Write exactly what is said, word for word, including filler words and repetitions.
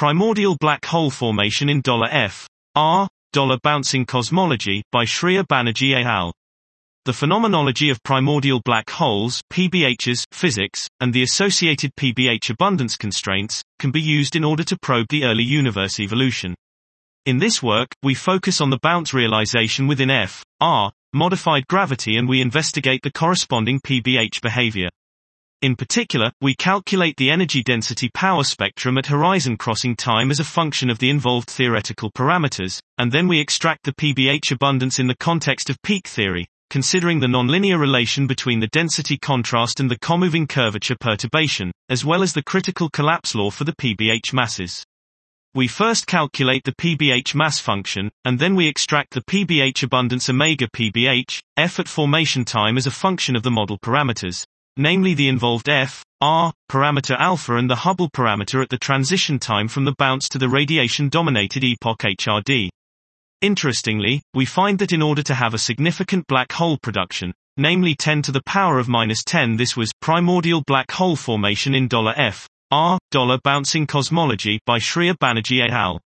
Primordial Black Hole Formation in $F R $Bouncing Cosmology, by Shreya Banerjee et al. The phenomenology of primordial black holes P B Hs, physics, and the associated P B H abundance constraints, can be used in order to probe the early universe evolution. In this work, we focus on the bounce realization within F R modified gravity, and we investigate the corresponding P B H behavior. In particular, we calculate the energy density power spectrum at horizon crossing time as a function of the involved theoretical parameters, and then we extract the P B H abundance in the context of peak theory, considering the nonlinear relation between the density contrast and the comoving curvature perturbation, as well as the critical collapse law for the P B H masses. We first calculate the P B H mass function, and then we extract the P B H abundance omega P B H, F at formation time as a function of the model parameters, namely the involved F R parameter alpha and the Hubble parameter at the transition time from the bounce to the radiation-dominated epoch H R D. Interestingly, we find that in order to have a significant black hole production, namely ten to the power of minus ten, this was primordial black hole formation in $F R $Bouncing Cosmology, by Shreya Banerjee et al.